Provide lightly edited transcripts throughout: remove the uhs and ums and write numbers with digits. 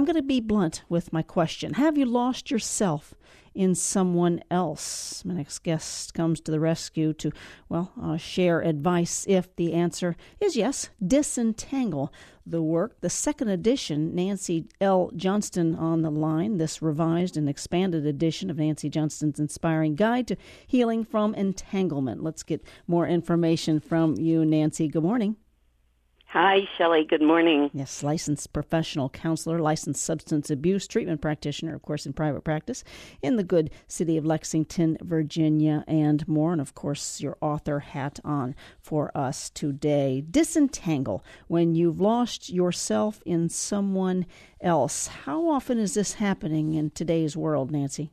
I'm going to be blunt with my question. Have you lost yourself in someone else? My next guest comes to the rescue to, share advice if the answer is yes. Disentangle the work. The second edition, Nancy L. Johnston on the line. This revised and expanded edition of Nancy Johnston's Inspiring Guide to Healing from Entanglement. Let's get more information from you, Nancy. Good morning. Hi, Shelley. Good morning. Yes, licensed professional counselor, licensed substance abuse treatment practitioner, of course, in private practice in the good city of Lexington, Virginia, and more. And, of course, your author hat on for us today. Disentangle when you've lost yourself in someone else. How often is this happening in today's world, Nancy?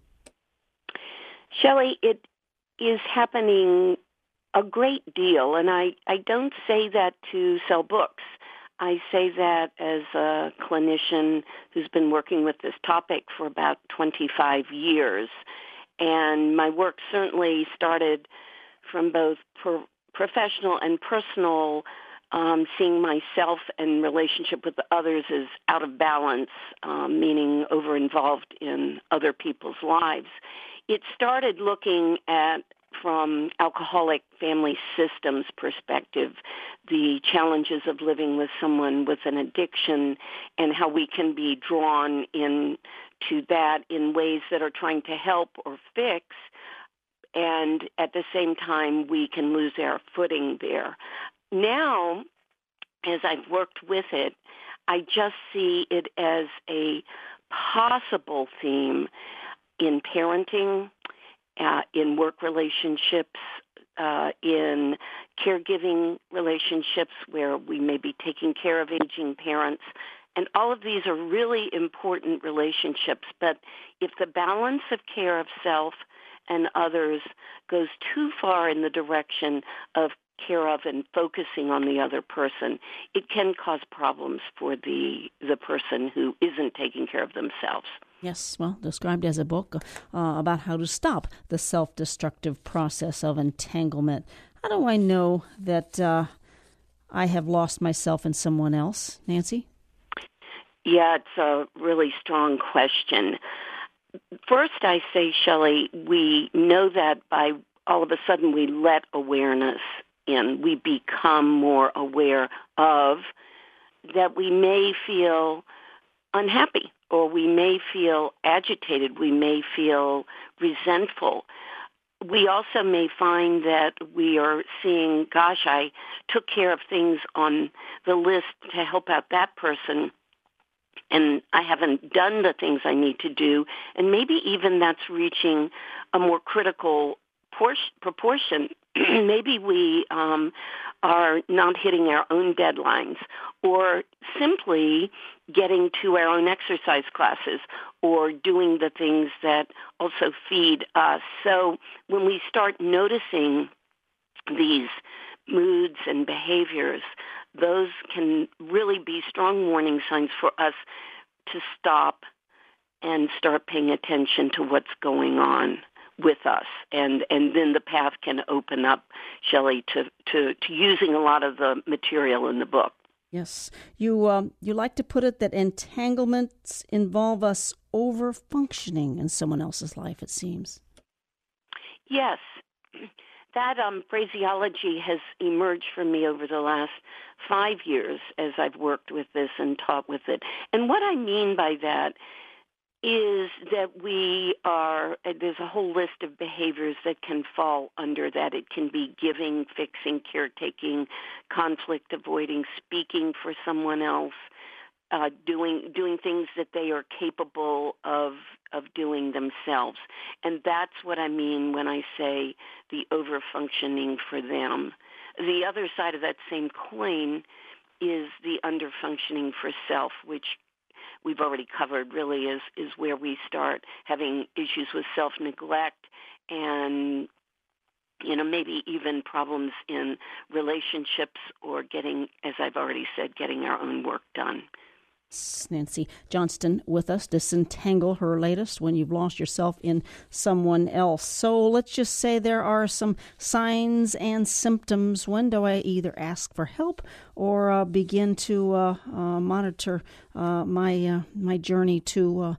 Shelley, it is happening a great deal, and I don't say that to sell books. I say that as a clinician who's been working with this topic for about 25 years. And my work certainly started from both professional and personal, seeing myself and relationship with others as out of balance, meaning over-involved in other people's lives. It started looking at, from alcoholic family systems perspective, the challenges of living with someone with an addiction and how we can be drawn into that in ways that are trying to help or fix, and at the same time we can lose our footing there. Now, as I've worked with it, I just see it as a possible theme in parenting, in work relationships, in caregiving relationships where we may be taking care of aging parents. And all of these are really important relationships. But if the balance of care of self and others goes too far in the direction of care of and focusing on the other person, it can cause problems for the person who isn't taking care of themselves. Yes, well, described as a book about how to stop the self-destructive process of entanglement. How do I know that I have lost myself in someone else, Nancy? Yeah, it's a really strong question. First, I say, Shelley, we know that by all of a sudden we let awareness in. We become more aware of that we may feel unhappy, or we may feel agitated, we may feel resentful. We also may find that we are seeing, gosh, I took care of things on the list to help out that person, and I haven't done the things I need to do, and maybe even that's reaching a more critical proportion. Maybe we are not hitting our own deadlines, or simply getting to our own exercise classes, or doing the things that also feed us. So when we start noticing these moods and behaviors, those can really be strong warning signs for us to stop and start paying attention to what's going on with us, and then the path can open up, Shelley, to using a lot of the material in the book. Yes. You like to put it that entanglements involve us over-functioning in someone else's life, it seems. Yes. That phraseology has emerged for me over the last 5 years as I've worked with this and taught with it. And what I mean by that is that there's a whole list of behaviors that can fall under that. It can be giving, fixing, caretaking, conflict avoiding, speaking for someone else, doing things that they are capable of doing themselves. And that's what I mean when I say the over-functioning for them. The other side of that same coin is the under-functioning for self, which we've already covered, really is where we start having issues with self-neglect and, maybe even problems in relationships or getting, as I've already said, getting our own work done. Nancy Johnston with us. Disentangle, her latest, When You've Lost Yourself in Someone Else. So let's just say there are some signs and symptoms. When do I either ask for help or begin to monitor my journey to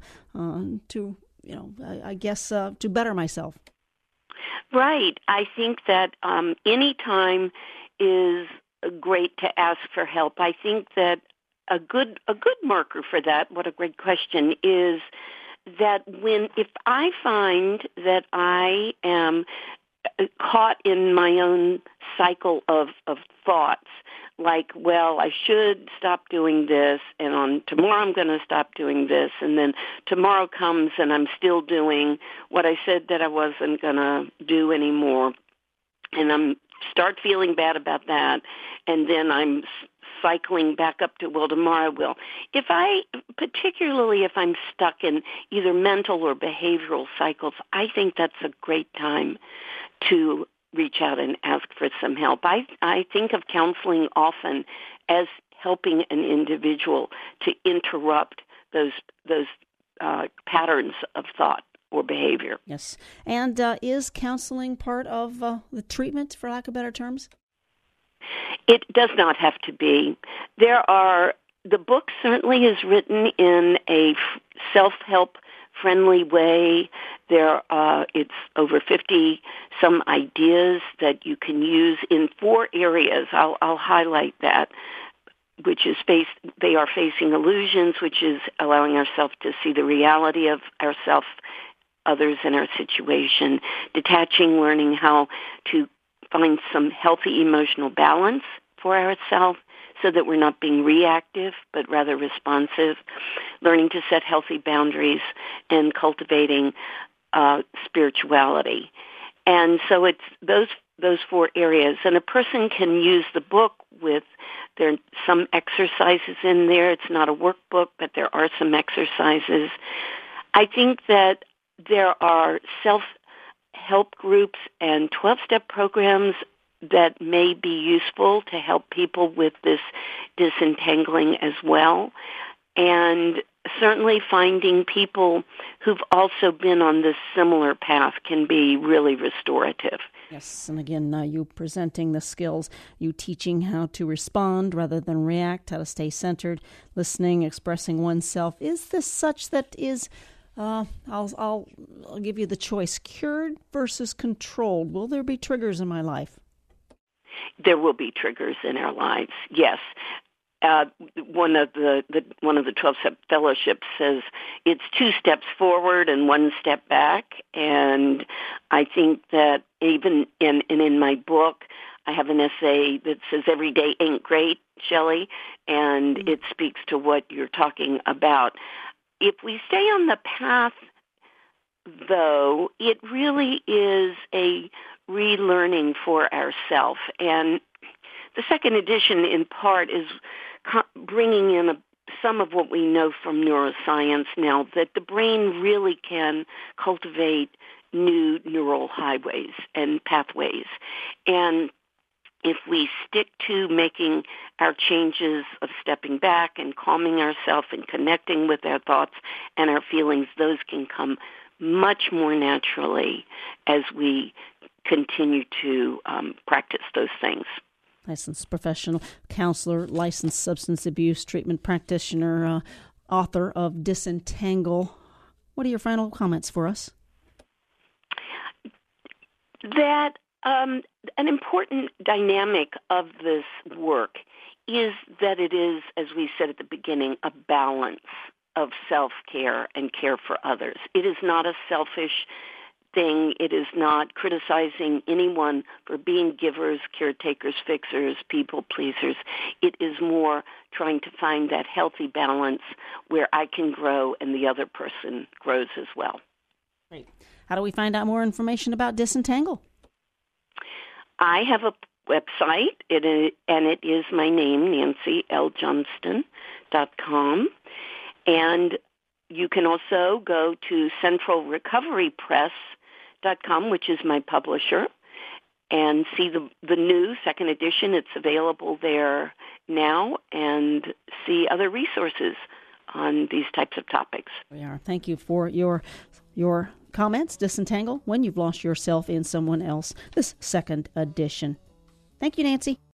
to better myself? Right. I think that any time is great to ask for help. I think that a good marker for that, what a great question, is that if I find that I am caught in my own cycle of thoughts, like, well, I should stop doing this, and on tomorrow I'm going to stop doing this, and then tomorrow comes and I'm still doing what I said that I wasn't going to do anymore, and I'm start feeling bad about that, and then I'm cycling back up to, well, tomorrow I will. Particularly if I'm stuck in either mental or behavioral cycles, I think that's a great time to reach out and ask for some help. I think of counseling often as helping an individual to interrupt those patterns of thought or behavior. Yes. And is counseling part of the treatment, for lack of better terms? It does not have to be. The book certainly is written in a self-help friendly way. It's over 50 some ideas that you can use in 4 areas. I'll highlight that, which is they are facing illusions, which is allowing ourselves to see the reality of ourselves, others, and our situation. Detaching, learning how to find some healthy emotional balance for ourselves so that we're not being reactive but rather responsive. Learning to set healthy boundaries and cultivating spirituality. And so it's those 4 areas. And a person can use the book with there are some exercises in there. It's not a workbook, but there are some exercises. I think that there are self-help groups and 12-step programs that may be useful to help people with this disentangling as well. And certainly finding people who've also been on this similar path can be really restorative. Yes, and again, you presenting the skills, you teaching how to respond rather than react, how to stay centered, listening, expressing oneself. Is this such that is, I'll give you the choice, cured versus controlled? Will there be triggers in my life? There will be triggers in our lives, yes. One of the 12-step fellowships says it's 2 steps forward and 1 step back, and I think that even in my book, I have an essay that says "Every day ain't great," Shelley, and it speaks to what you're talking about. If we stay on the path, though, it really is a relearning for ourselves, and the second edition, in part, is bringing in some of what we know from neuroscience now, that the brain really can cultivate new neural highways and pathways. And if we stick to making our changes of stepping back and calming ourselves and connecting with our thoughts and our feelings, those can come much more naturally as we continue to practice those things. Licensed professional counselor, licensed substance abuse treatment practitioner, author of Disentangle. What are your final comments for us? That an important dynamic of this work is that it is, as we said at the beginning, a balance of self-care and care for others. It is not a selfish thing. It is not criticizing anyone for being givers, caretakers, fixers, people pleasers. It is more trying to find that healthy balance where I can grow and the other person grows as well. Great. How do we find out more information about Disentangle? I have a website, and it is my name, NancyLJohnston.com. And you can also go to CentralRecoveryPress.com, which is my publisher, and see the new second edition. It's available there now, and see other resources on these types of topics. We are. Thank you for your comments. Disentangle When You've Lost Yourself in Someone Else, this second edition. Thank you, Nancy.